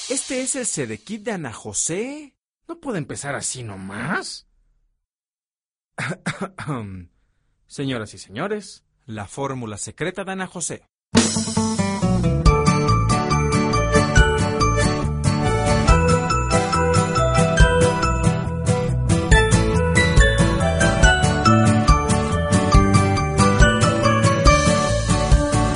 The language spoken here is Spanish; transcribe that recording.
¿Este es el Sedekit de Ana José? ¿No puede empezar así nomás? Señoras y señores, la fórmula secreta de Ana José.